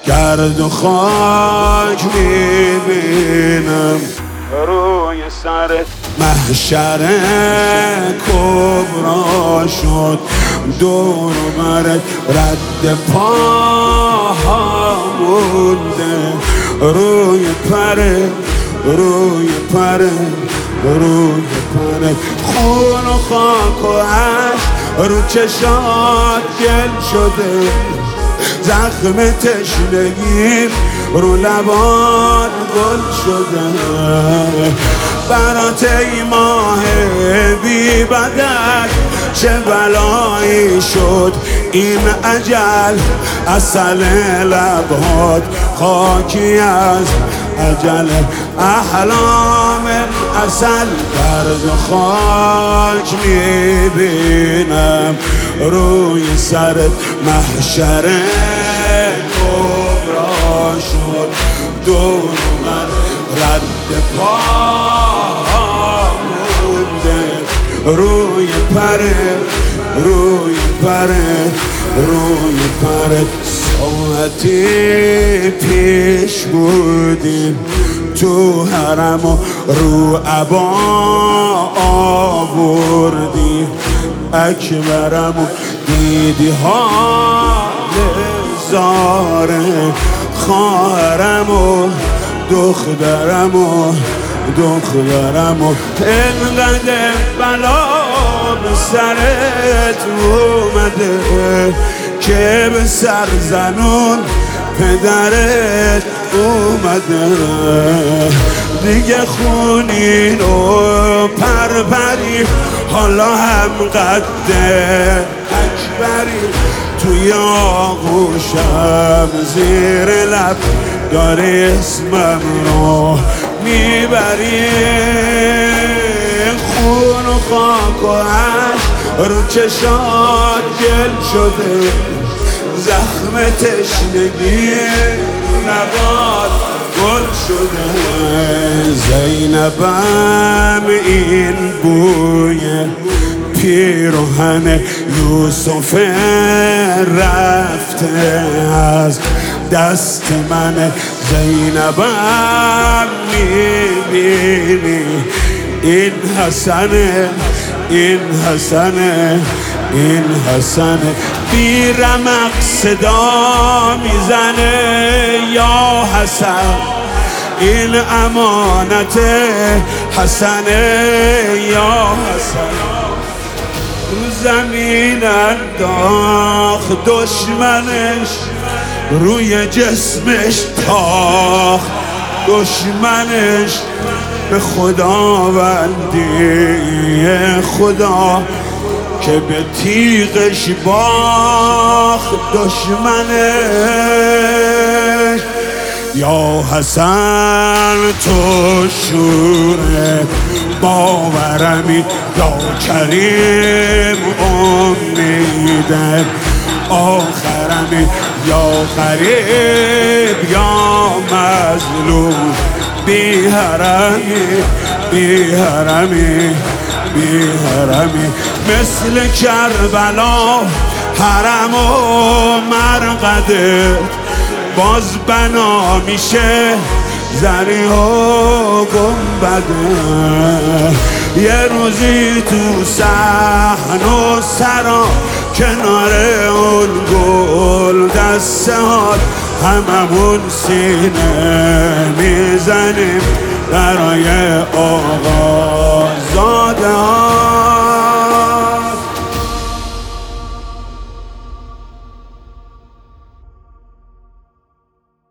گرد و خاک میبینم روی سرت. محشر کبرا شد دور برت، رد پاها مونده روی پرت، روی پرت، روی پرت. خون و خاک و عشق رو چشات گل شده، زخم تشنگی رو لبان گل شده. برات ای ماه بی بدک چه بلایی شد این اجل، عسل لبات خاکی از اجل. احلام عسل گرد و خاک میبینم روی سرت. محشر کبرا شد دور من، رد پا مونده روی پرت، روی پرت، روی پرت. ساعتی پیش بودیم تو حرم و رو عبا آوردیم، اکبرم و دیدی حال زاره، خواهرم و دخترم و دخترم و انقدر بلا به سرت اومده که به سر زنون پدرت اومده. دیگه خونین و پرپری حالا هم قده اکبری، توی آغوشم زیر لب داری اسمم رو میبری. خون و خاک و عشق رو چشات گل شده، زخم تشنگی نبات گل شده. زینبم این بوی پیراهن یوسف رفته از دست من. زینبم میبینی این حسنه، این حسنه، این حسنه. بی رمق صدا میزنه یا حسن، این امانت حسنه یا حسن. رو زمین انداخت دشمنش، روی جسمش تاخت دشمنش. به خداوندی خدا که به تیغش باخت دشمنش. یا حسن تو شوره باورمی، یا کریم امیدم آخرمی، یا غریب یا مظلوم بی حرمی، بی حرمی، بی حرمی. مثل کربلا حرم و مرقده باز بنا میشه زری و گنبده. یه روزی تو صحن و سرا کنار اون گل دسته هات هممون سینه میزنیم برای آقا